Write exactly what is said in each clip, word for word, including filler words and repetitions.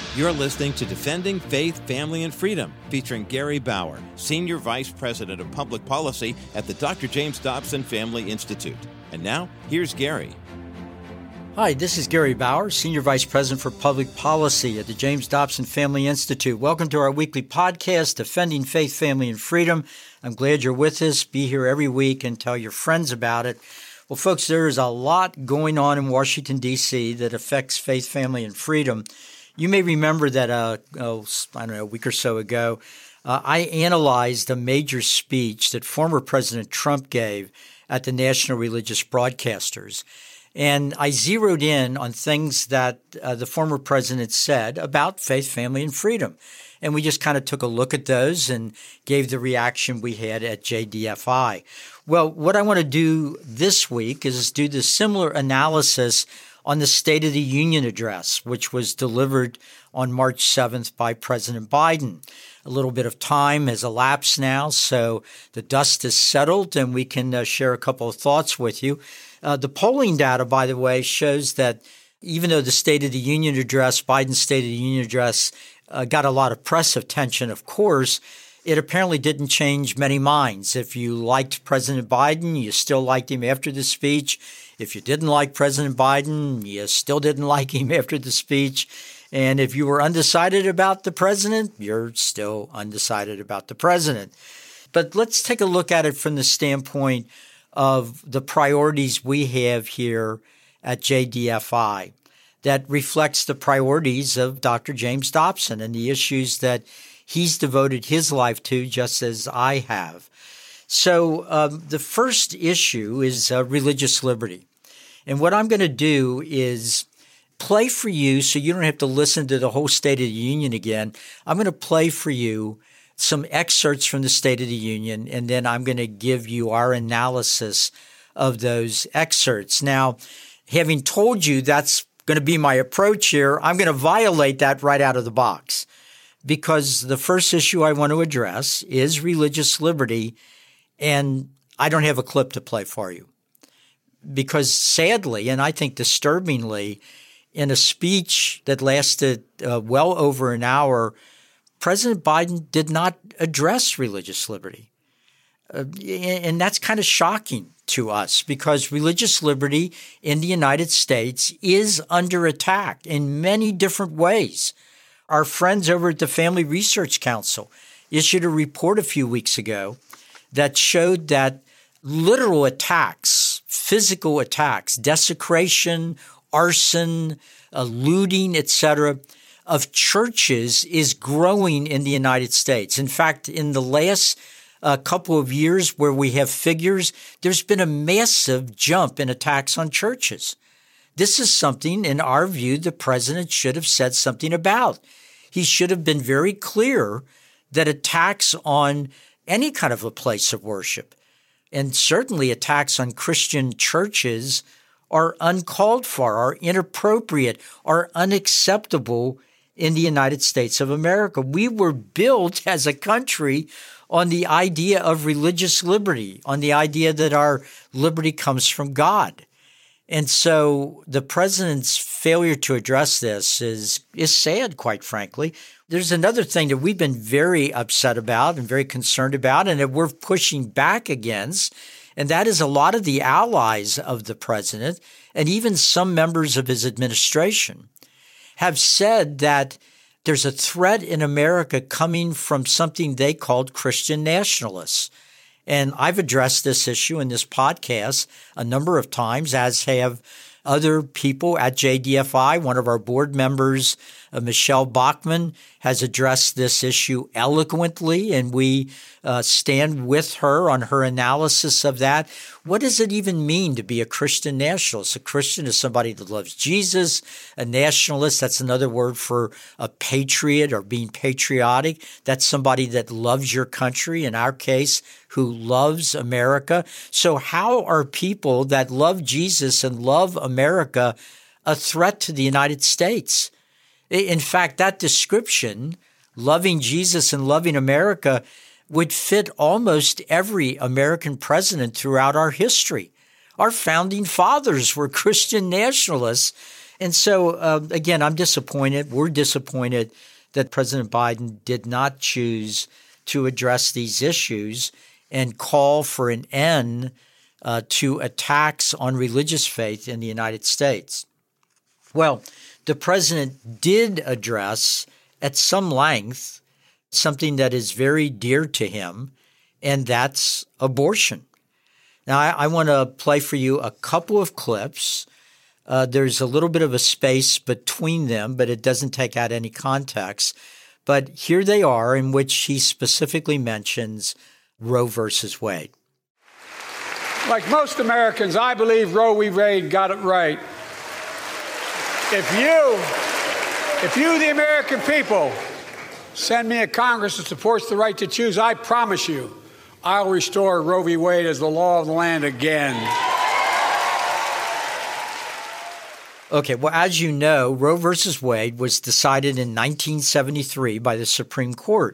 You're listening to Defending Faith, Family, and Freedom, featuring Gary Bauer, Senior Vice President of Public Policy at the Doctor James Dobson Family Institute. And now, here's Gary. Hi, this is Gary Bauer, Senior Vice President for Public Policy at the James Dobson Family Institute. Welcome to our weekly podcast, Defending Faith, Family, and Freedom. I'm glad you're with us. Be here every week and tell your friends about it. Well, folks, there is a lot going on in Washington, D C that affects faith, family, and freedom. You may remember that, uh, oh, I don't know, a week or so ago, uh, I analyzed a major speech that former President Trump gave at the National Religious Broadcasters. And I zeroed in on things that uh, the former president said about faith, family, and freedom. And we just kind of took a look at those and gave the reaction we had at J D F I. Well, what I want to do this week is do the similar analysis on the State of the Union address, which was delivered on March seventh by President Biden. A little bit of time has elapsed now, so the dust is settled, and we can uh, share a couple of thoughts with you. Uh, the polling data, by the way, shows that even though the State of the Union address, Biden's State of the Union address, uh, got a lot of press attention, of course, it apparently didn't change many minds. If you liked President Biden, you still liked him after the speech. If you didn't like President Biden, you still didn't like him after the speech. And if you were undecided about the president, you're still undecided about the president. But let's take a look at it from the standpoint of the priorities we have here at J D F I that reflects the priorities of Doctor James Dobson and the issues that he's devoted his life to, just as I have. So um, the first issue is uh, religious liberty. And what I'm going to do is play for you, so you don't have to listen to the whole State of the Union again. I'm going to play for you some excerpts from the State of the Union, and then I'm going to give you our analysis of those excerpts. Now, having told you that's going to be my approach here, I'm going to violate that right out of the box, because the first issue I want to address is religious liberty, and I don't have a clip to play for you. Because sadly, and I think disturbingly, in a speech that lasted uh, well over an hour, President Biden did not address religious liberty. Uh, and that's kind of shocking to us, because religious liberty in the United States is under attack in many different ways. Our friends over at the Family Research Council issued a report a few weeks ago that showed that literal attacks, physical attacks, desecration, arson, uh, looting, et cetera, of churches is growing in the United States. In fact, in the last uh, couple of years where we have figures, there's been a massive jump in attacks on churches. This is something, in our view, the president should have said something about. He should have been very clear that attacks on any kind of a place of worship, and certainly attacks on Christian churches, are uncalled for, are inappropriate, are unacceptable in the United States of America. We were built as a country on the idea of religious liberty, on the idea that our liberty comes from God. And so the president's failure to address this is is sad, quite frankly. There's another thing that we've been very upset about and very concerned about, and that we're pushing back against, and that is a lot of the allies of the president and even some members of his administration have said that there's a threat in America coming from something they called Christian nationalists. And I've addressed this issue in this podcast a number of times, as have other people at J D F I. One of our board members, uh, Michelle Bachmann, has addressed this issue eloquently, and we uh, stand with her on her analysis of that. What does it even mean to be a Christian nationalist? A Christian is somebody that loves Jesus. A nationalist, that's another word for a patriot or being patriotic. That's somebody that loves your country, in our case, who loves America. So how are people that love Jesus and love America a threat to the United States? In fact, that description, loving Jesus and loving America, would fit almost every American president throughout our history. Our founding fathers were Christian nationalists, And so, uh, again, I'm disappointed. We're disappointed that President Biden did not choose to address these issues and call for an end uh, to attacks on religious faith in the United States. Well, the president did address at some length something that is very dear to him, and that's abortion. Now, I, I want to play for you a couple of clips. Uh, there's a little bit of a space between them, but it doesn't take out any context. But here they are, in which he specifically mentions Roe versus Wade. Like most Americans, I believe Roe v. Wade got it right. If you, if you, the American people, send me a Congress that supports the right to choose, I promise you, I'll restore Roe v. Wade as the law of the land again. Okay, well, as you know, Roe versus Wade was decided in nineteen seventy-three by the Supreme Court.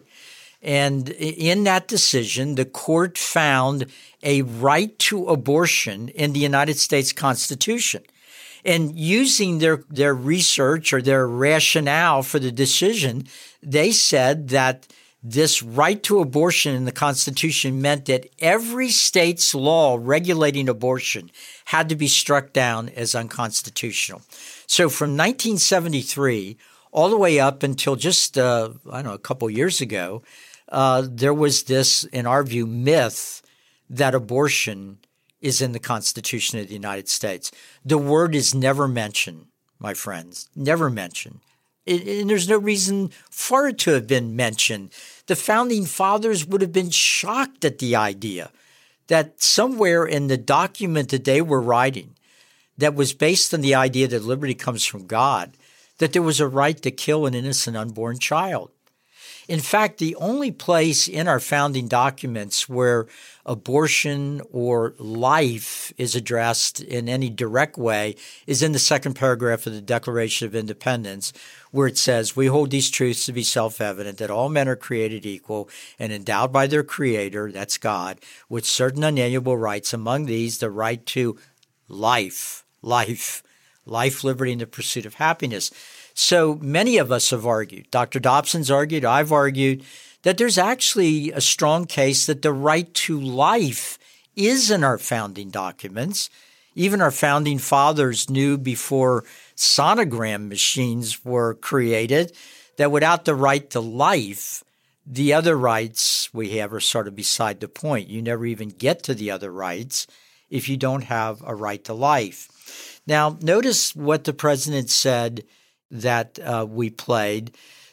And in that decision, the court found a right to abortion in the United States Constitution. And using their, their research or their rationale for the decision, they said that this right to abortion in the Constitution meant that every state's law regulating abortion had to be struck down as unconstitutional. So from nineteen seventy-three all the way up until just, uh, I don't know, a couple years ago, uh, there was this, in our view, myth that abortion is in the Constitution of the United States. The word is never mentioned, my friends, never mentioned. It, and there's no reason for it to have been mentioned. The Founding Fathers would have been shocked at the idea that somewhere in the document that they were writing that was based on the idea that liberty comes from God, that there was a right to kill an innocent unborn child. In fact, the only place in our founding documents where abortion or life is addressed in any direct way is in the second paragraph of the Declaration of Independence, where it says, "We hold these truths to be self-evident, that all men are created equal and endowed by their Creator," that's God, "with certain unalienable rights, among these the right to life, life, life, liberty, and the pursuit of happiness." So many of us have argued, Doctor Dobson's argued, I've argued, that there's actually a strong case that the right to life is in our founding documents. Even our founding fathers knew before sonogram machines were created that without the right to life, the other rights we have are sort of beside the point. You never even get to the other rights if you don't have a right to life. Now, notice what the president said that uh, we played.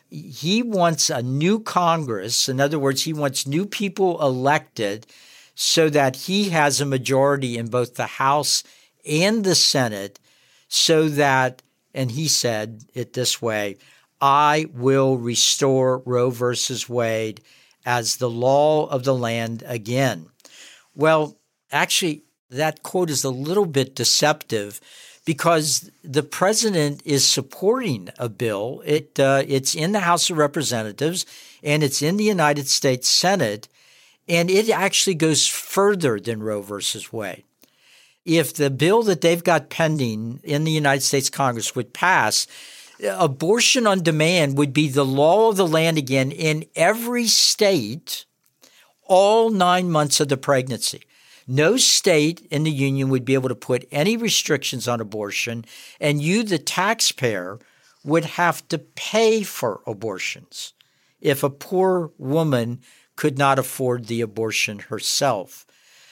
He wants a new Congress. In other words, he wants new people elected so that he has a majority in both the House and the Senate so that, and he said it this way, "I will restore Roe versus Wade as the law of the land again." Well, actually, that quote is a little bit deceptive because the president is supporting a bill. It uh, it's in the House of Representatives and it's in the United States Senate, and it actually goes further than Roe versus Wade. If the bill that they've got pending in the United States Congress would pass, abortion on demand would be the law of the land again in every state, all nine months of the pregnancy. No state in the union would be able to put any restrictions on abortion, and you, the taxpayer, would have to pay for abortions if a poor woman could not afford the abortion herself.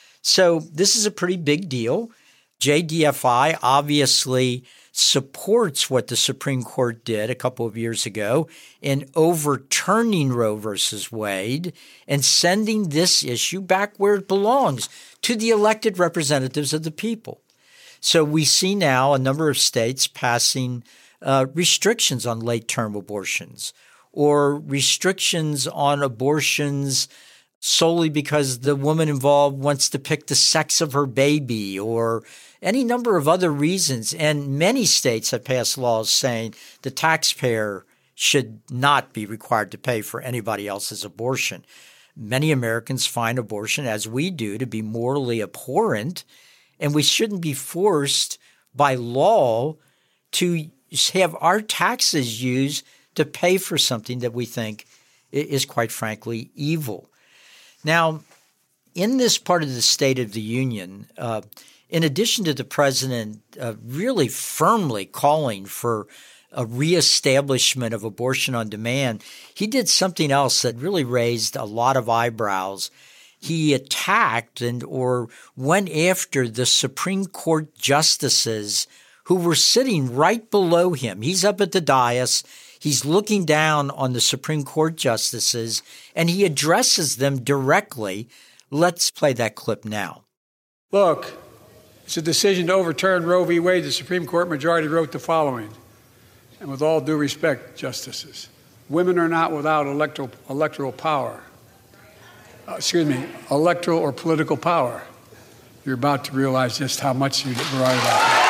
So this is a pretty big deal. J D F I obviously supports what the Supreme Court did a couple of years ago in overturning Roe versus Wade and sending this issue back where it belongs, to the elected representatives of the people. So we see now a number of states passing uh, restrictions on late-term abortions or restrictions on abortions solely because the woman involved wants to pick the sex of her baby or any number of other reasons. And many states have passed laws saying the taxpayer should not be required to pay for anybody else's abortion. Many Americans find abortion, as we do, to be morally abhorrent, and we shouldn't be forced by law to have our taxes used to pay for something that we think is, quite frankly, evil. Now, in this part of the State of the Union, uh, in addition to the president uh, really firmly calling for a reestablishment of abortion on demand, he did something else that really raised a lot of eyebrows. He attacked and or went after the Supreme Court justices who were sitting right below him. He's up at the dais. He's looking down on the Supreme Court justices, and he addresses them directly. Let's play that clip now. Look, it's a decision to overturn Roe v. Wade. The Supreme Court majority wrote the following, and with all due respect, justices, women are not without electoral, electoral power. Uh, excuse me, electoral or political power. You're about to realize just how much you're right about that.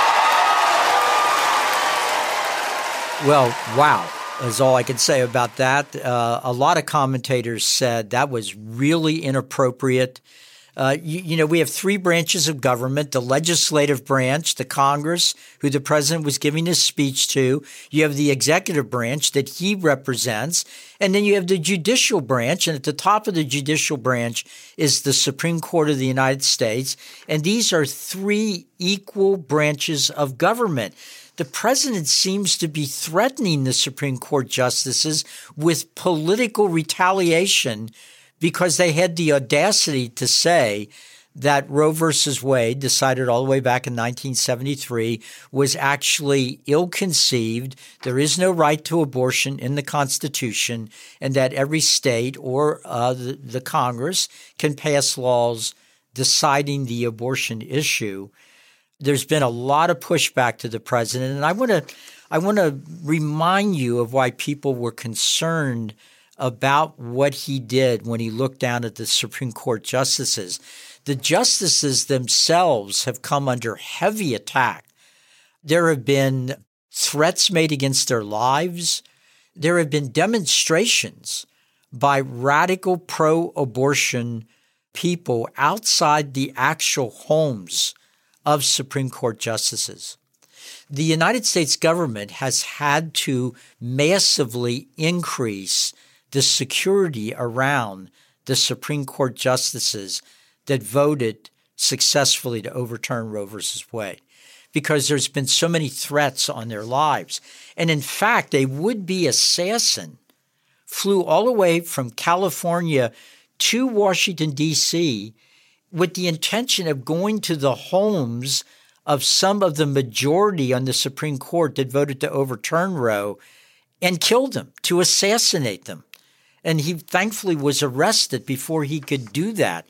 Well, wow, is all I can say about that. Uh, a lot of commentators said that was really inappropriate. Uh, you, you know, we have three branches of government: the legislative branch, the Congress, who the president was giving his speech to. You have the executive branch that he represents. And then you have the judicial branch. And at the top of the judicial branch is the Supreme Court of the United States. And these are three equal branches of government. The president seems to be threatening the Supreme Court justices with political retaliation because they had the audacity to say that Roe versus Wade, decided all the way back in nineteen seventy-three, was actually ill-conceived. There is no right to abortion in the Constitution, and that every state or uh, the, the Congress can pass laws deciding the abortion issue. There's been a lot of pushback to the president, and I want to I want to remind you of why people were concerned about what he did when he looked down at the Supreme Court justices. The justices themselves have come under heavy attack. There have been threats made against their lives. There have been demonstrations by radical pro-abortion people outside the actual homes of Supreme Court justices. The United States government has had to massively increase the security around the Supreme Court justices that voted successfully to overturn Roe versus Wade, because there's been so many threats on their lives. And in fact, a would-be assassin flew all the way from California to Washington, D C with the intention of going to the homes of some of the majority on the Supreme Court that voted to overturn Roe and killed them, to assassinate them. And he thankfully was arrested before he could do that.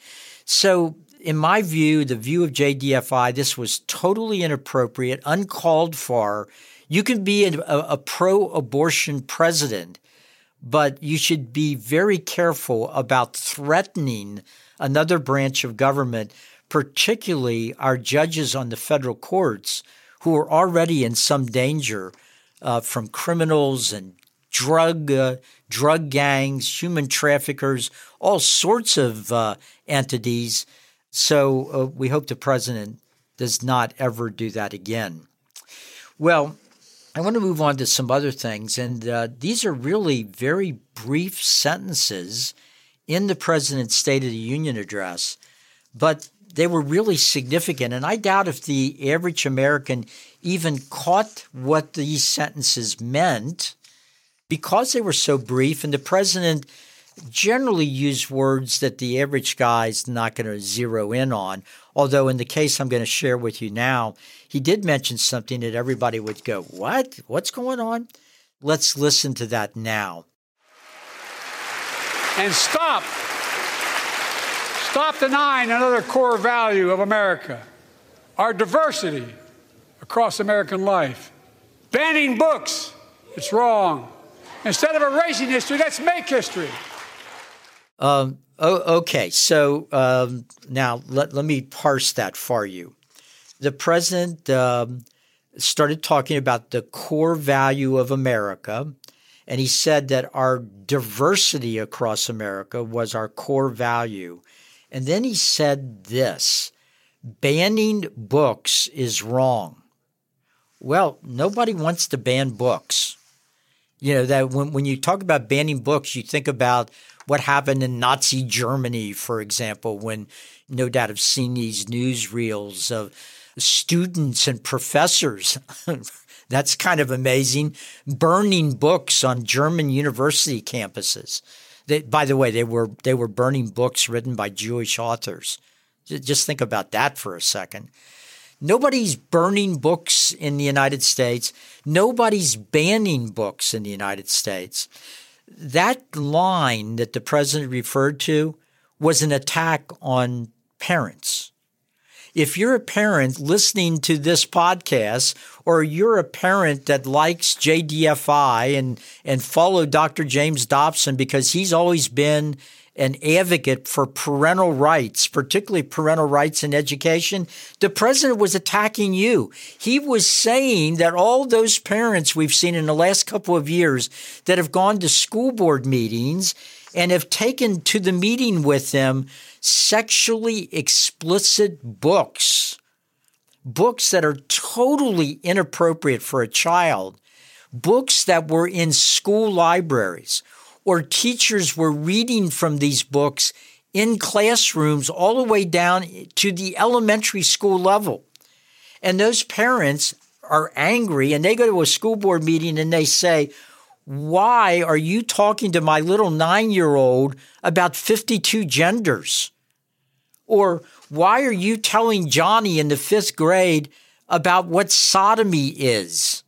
So in my view, the view of J D F I, this was totally inappropriate, uncalled for. You can be a, a pro-abortion president, but you should be very careful about threatening another branch of government, particularly our judges on the federal courts, who are already in some danger uh, from criminals and drug uh, drug gangs, human traffickers, all sorts of uh, entities. So uh, we hope the president does not ever do that again. Well, I want to move on to some other things, and uh, these are really very brief sentences in the president's State of the Union address, but they were really significant. And I doubt if the average American even caught what these sentences meant because they were so brief. And the president generally used words that the average guy is not going to zero in on. Although in the case I'm going to share with you now, he did mention something that everybody would go, what? What's going on? Let's listen to that now. And stop, stop denying another core value of America, our diversity across American life. Banning books, it's wrong. Instead of erasing history, let's make history. Um, oh, okay, so um, now let, let me parse that for you. The president um, started talking about the core value of America, and he said that our diversity across America was our core value. And then he said this: banning books is wrong. Well, nobody wants to ban books. You know, that when, when you talk about banning books, you think about what happened in Nazi Germany, for example, when no doubt have seen these newsreels of students and professors. That's kind of amazing. Burning books on German university campuses. They, by the way, they were they were burning books written by Jewish authors. Just think about that for a second. Nobody's burning books in the United States. Nobody's banning books in the United States. That line that the president referred to was an attack on parents. If you're a parent listening to this podcast, or you're a parent that likes J D F I and, and follow Doctor James Dobson because he's always been an advocate for parental rights, particularly parental rights in education, the president was attacking you. He was saying that all those parents we've seen in the last couple of years that have gone to school board meetings and have taken to the meeting with them sexually explicit books, books that are totally inappropriate for a child, books that were in school libraries, or teachers were reading from these books in classrooms all the way down to the elementary school level. And those parents are angry, and they go to a school board meeting and they say, why are you talking to my little nine-year-old about fifty-two genders? Or why are you telling Johnny in the fifth grade about what sodomy is?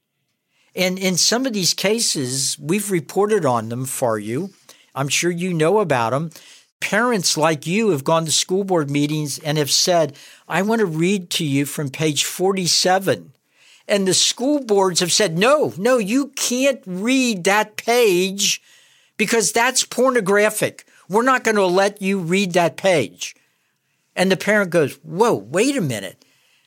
And in some of these cases, we've reported on them for you. I'm sure you know about them. Parents like you have gone to school board meetings and have said, I want to read to you from page forty-seven. And the school boards have said, no, no, you can't read that page because that's pornographic. We're not going to let you read that page. And the parent goes, whoa, wait a minute.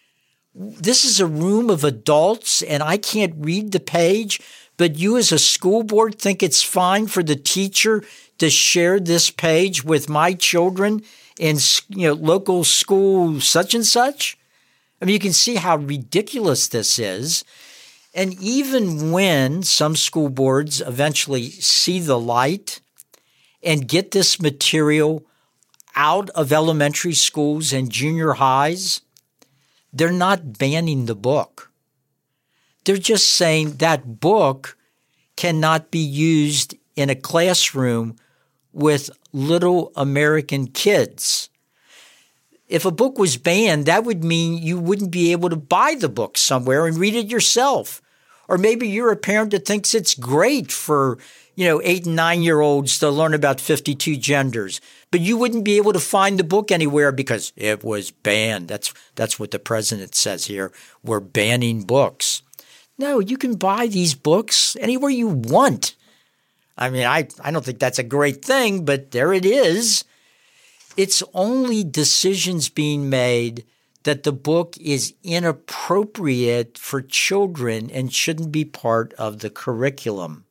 This is a room of adults and I can't read the page, but you as a school board think it's fine for the teacher to share this page with my children in, you know, local school such and such? I mean, you can see how ridiculous this is. And even when some school boards eventually see the light and get this material out of elementary schools and junior highs, they're not banning the book. They're just saying that book cannot be used in a classroom with little American kids. If a book was banned, that would mean you wouldn't be able to buy the book somewhere and read it yourself. Or maybe you're a parent that thinks it's great for, you know, eight and nine-year-olds to learn about fifty-two genders. But you wouldn't be able to find the book anywhere because it was banned. That's that's what the president says here. We're banning books. No, you can buy these books anywhere you want. I mean, I, I don't think that's a great thing, but there it is. It's only decisions being made that the book is inappropriate for children and shouldn't be part of the curriculum.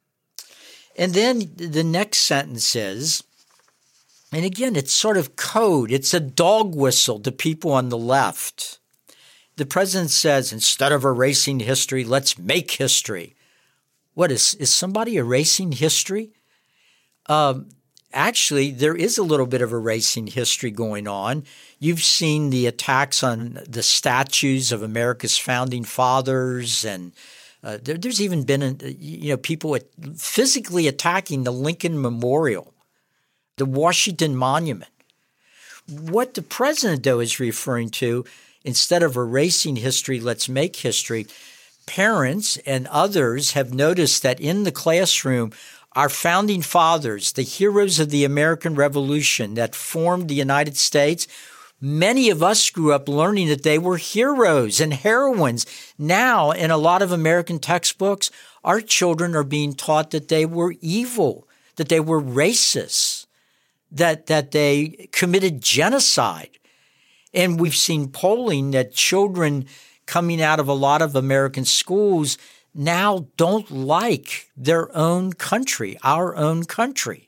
And then the next sentence is, and again, it's sort of code. It's a dog whistle to people on the left. The president says, instead of erasing history, let's make history. What is, is somebody erasing history? Um, actually, there is a little bit of erasing history going on. You've seen the attacks on the statues of America's founding fathers, and uh, there, there's even been, a, you know, people physically attacking the Lincoln Memorial, the Washington Monument. What the president, though, is referring to, instead of erasing history, let's make history. Parents and others have noticed that in the classroom, our founding fathers, the heroes of the American Revolution that formed the United States, many of us grew up learning that they were heroes and heroines. Now, in a lot of American textbooks, our children are being taught that they were evil, that they were racist, that, that they committed genocide. And we've seen polling that children coming out of a lot of American schools now don't like their own country, our own country.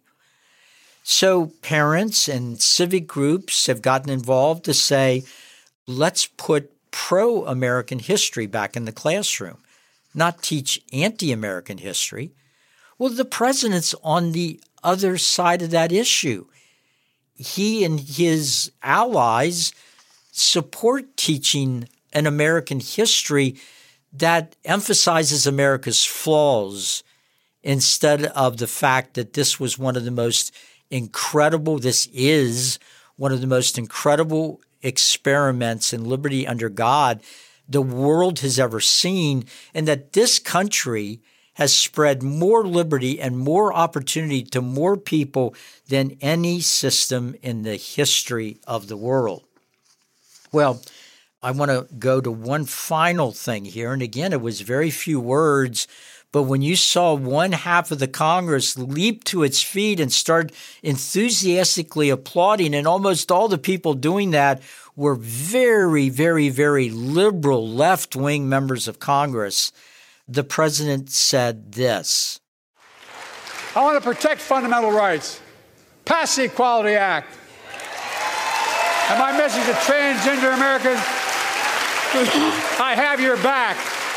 So parents and civic groups have gotten involved to say, let's put pro-American history back in the classroom, not teach anti-American history. Well, the president's on the other side of that issue. He and his allies support teaching an American history that emphasizes America's flaws instead of the fact that this was one of the most incredible, this is one of the most incredible experiments in liberty under God the world has ever seen, and that this country has spread more liberty and more opportunity to more people than any system in the history of the world. Well, I want to go to one final thing here. And again, it was very few words, but when you saw one half of the Congress leap to its feet and start enthusiastically applauding, and almost all the people doing that were very, very, very liberal left-wing members of Congress, the president said this. I want to protect fundamental rights. Pass the Equality Act. And my message to transgender Americans, I have your back.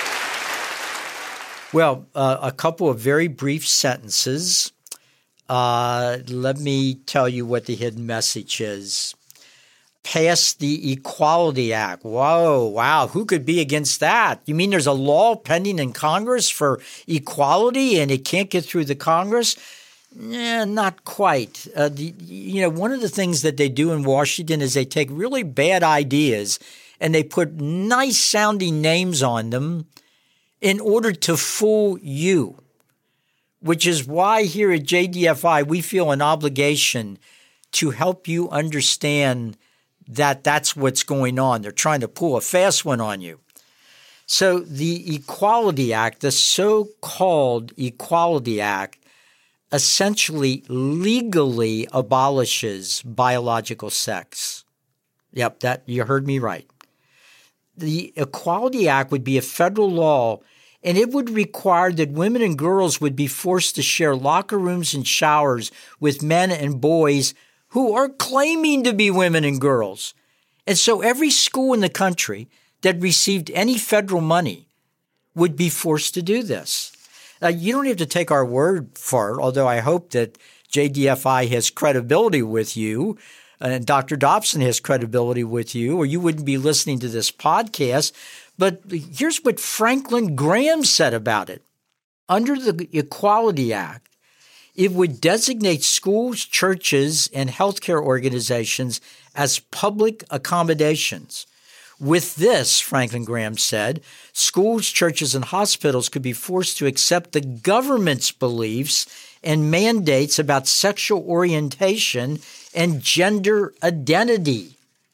Well, uh, a couple of very brief sentences. Uh, let me tell you what the hidden message is. Pass the Equality Act. Whoa, wow, who could be against that? You mean there's a law pending in Congress for equality and it can't get through the Congress? Yeah, not quite. Uh, the, you know, one of the things that they do in Washington is they take really bad ideas and they put nice-sounding names on them in order to fool you, which is why here at J D F I we feel an obligation to help you understand that that's what's going on. They're trying to pull a fast one on you. So the Equality Act, the so-called Equality Act, essentially legally abolishes biological sex. Yep, that you heard me right. The Equality Act would be a federal law, and it would require that women and girls would be forced to share locker rooms and showers with men and boys who are claiming to be women and girls. And so every school in the country that received any federal money would be forced to do this. Now, you don't have to take our word for it, although I hope that J D F I has credibility with you and Doctor Dobson has credibility with you, or you wouldn't be listening to this podcast. But here's what Franklin Graham said about it. Under the Equality Act, it would designate schools, churches, and healthcare organizations as public accommodations. With this, Franklin Graham said, schools, churches, and hospitals could be forced to accept the government's beliefs and mandates about sexual orientation and gender identity.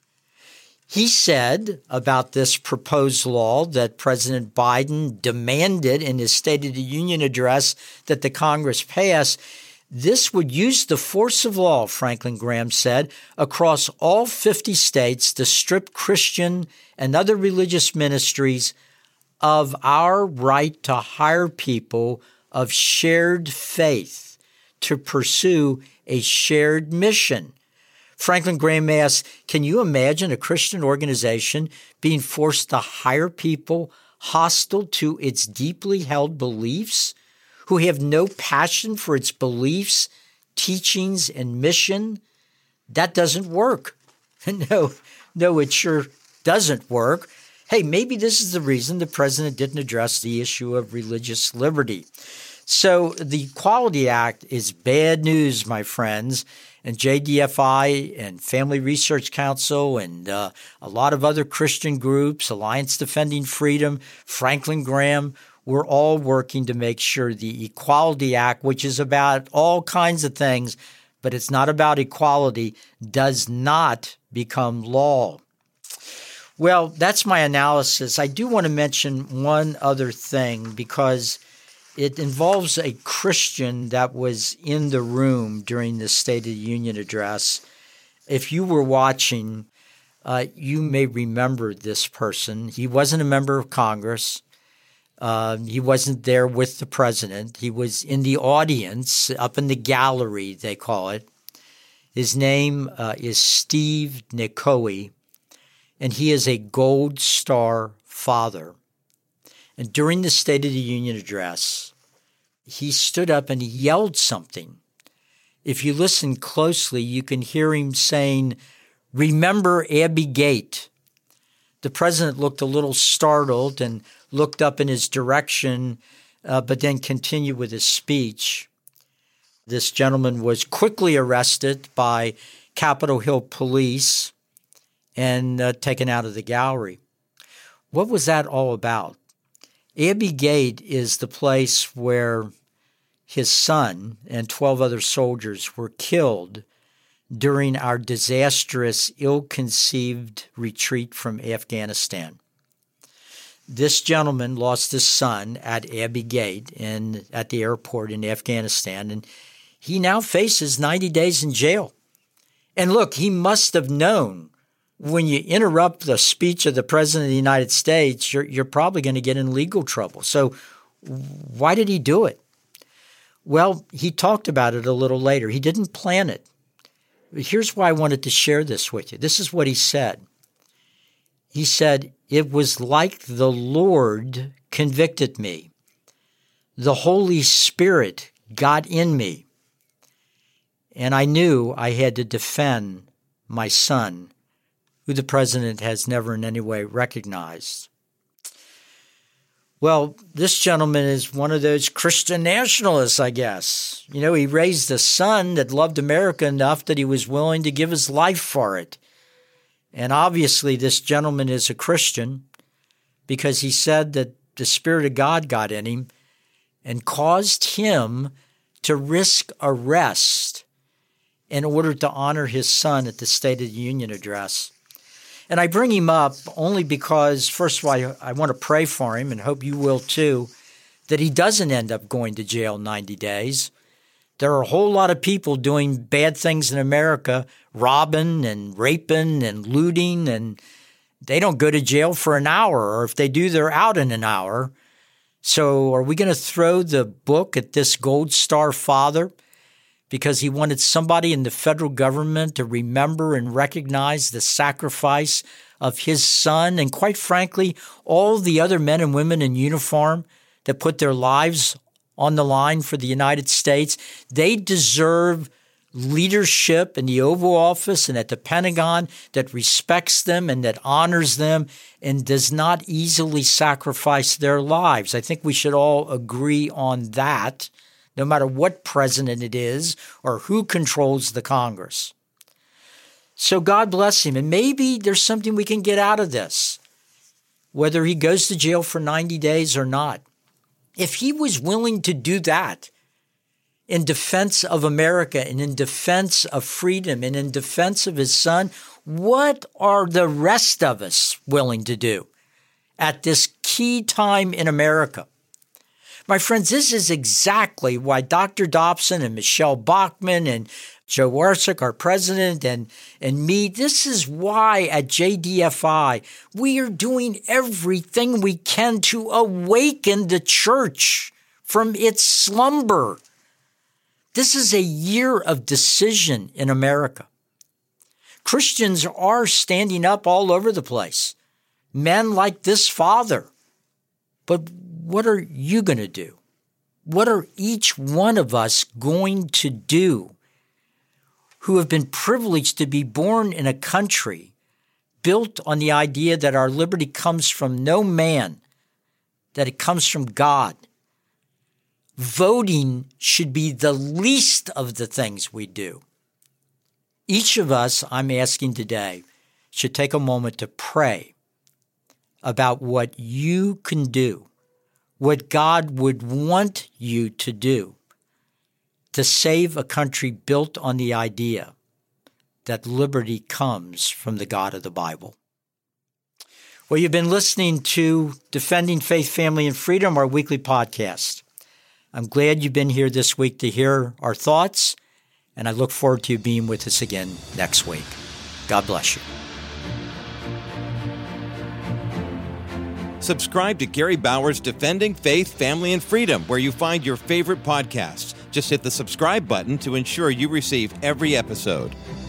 He said about this proposed law that President Biden demanded in his State of the Union address that the Congress pass, this would use the force of law, Franklin Graham said, across all fifty states to strip Christian and other religious ministries of our right to hire people of shared faith to pursue a shared mission. Franklin Graham asked, can you imagine a Christian organization being forced to hire people hostile to its deeply held beliefs, who have no passion for its beliefs, teachings, and mission? That doesn't work. No, no, it sure doesn't work. Hey, maybe this is the reason the president didn't address the issue of religious liberty. So the Equality Act is bad news, my friends. And J D F I and Family Research Council and uh, a lot of other Christian groups, Alliance Defending Freedom, Franklin Graham, we're all working to make sure the Equality Act, which is about all kinds of things, but it's not about equality, does not become law. Well, that's my analysis. I do want to mention one other thing because it involves a Christian that was in the room during the State of the Union address. If you were watching, uh, you may remember this person. He wasn't a member of Congress. Uh, he wasn't there with the president. He was in the audience, up in the gallery, they call it. His name uh, is Steve Nicoe, and he is a Gold Star father. And during the State of the Union address, he stood up and he yelled something. If you listen closely, you can hear him saying, "Remember Abbey Gate." The president looked a little startled and looked up in his direction, uh, but then continued with his speech. This gentleman was quickly arrested by Capitol Hill police and uh, taken out of the gallery. What was that all about? Abbey Gate is the place where his son and twelve other soldiers were killed during our disastrous, ill-conceived retreat from Afghanistan. This gentleman lost his son at Abbey Gate in, at the airport in Afghanistan, and he now faces ninety days in jail. And look, he must have known when you interrupt the speech of the President of the United States, you're, you're probably going to get in legal trouble. So why did he do it? Well, he talked about it a little later. He didn't plan it. Here's why I wanted to share this with you. This is what he said. He said, "It was like the Lord convicted me. The Holy Spirit got in me. And I knew I had to defend my son, who the president has never in any way recognized." Well, this gentleman is one of those Christian nationalists, I guess. You know, he raised a son that loved America enough that he was willing to give his life for it. And obviously this gentleman is a Christian because he said that the Spirit of God got in him and caused him to risk arrest in order to honor his son at the State of the Union address. And I bring him up only because, first of all, I, I want to pray for him and hope you will too, that he doesn't end up going to jail ninety days. There are a whole lot of people doing bad things in America, robbing and raping and looting, and they don't go to jail for an hour, or if they do, they're out in an hour. So are we going to throw the book at this Gold Star father because he wanted somebody in the federal government to remember and recognize the sacrifice of his son and, quite frankly, all the other men and women in uniform that put their lives on the line for the United States? They deserve leadership in the Oval Office and at the Pentagon that respects them and that honors them and does not easily sacrifice their lives. I think we should all agree on that, no matter what president it is or who controls the Congress. So God bless him. And maybe there's something we can get out of this, whether he goes to jail for ninety days or not. If he was willing to do that in defense of America and in defense of freedom and in defense of his son, what are the rest of us willing to do at this key time in America? My friends, this is exactly why Doctor Dobson and Michelle Bachmann and Joe Warsick, our president, and, and me, this is why at J D F I we are doing everything we can to awaken the church from its slumber. This is a year of decision in America. Christians are standing up all over the place, men like this father. But what are you going to do? What are each one of us going to do who have been privileged to be born in a country built on the idea that our liberty comes from no man, that it comes from God? Voting should be the least of the things we do. Each of us, I'm asking today, should take a moment to pray about what you can do, what God would want you to do to save a country built on the idea that liberty comes from the God of the Bible. Well, you've been listening to Defending Faith, Family, and Freedom, our weekly podcast. I'm glad you've been here this week to hear our thoughts, and I look forward to you being with us again next week. God bless you. Subscribe to Gary Bauer's Defending Faith, Family, and Freedom, where you find your favorite podcasts. Just hit the subscribe button to ensure you receive every episode.